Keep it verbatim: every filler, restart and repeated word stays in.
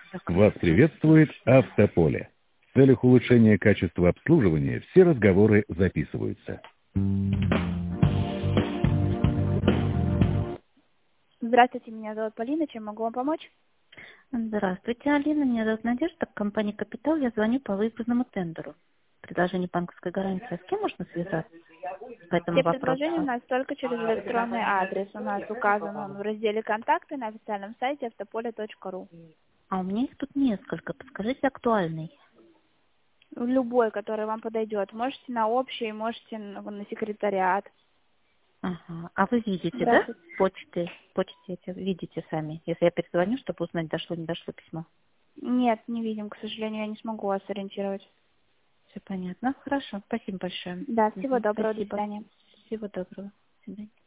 Вас приветствует Автополе. В целях улучшения качества обслуживания все разговоры записываются. Здравствуйте, меня зовут Полина. Чем могу вам помочь? Здравствуйте, Алина. Меня зовут Надежда. Компания «Капитал». Я звоню по выигранному тендеру. Предложение банковской гарантии. А с кем можно связаться по этому Все вопросу? предложения у нас только через электронный адрес. У нас указан он в разделе «Контакты» на официальном сайте автополе точка ру. А у меня их тут несколько. Подскажите актуальный. Любой, который вам подойдет. Можете на общий, можете на на секретариат. Ага. А вы видите, да? Здравствуйте. Почты, почты эти видите сами. Если я перезвоню, чтобы узнать, дошло, не дошло письмо. Нет, не видим, к сожалению, я не смогу вас ориентировать. Все понятно. Хорошо. Спасибо большое. Да, всего Мгм. доброго, до Спасибо. свидания. Всего доброго. До свидания.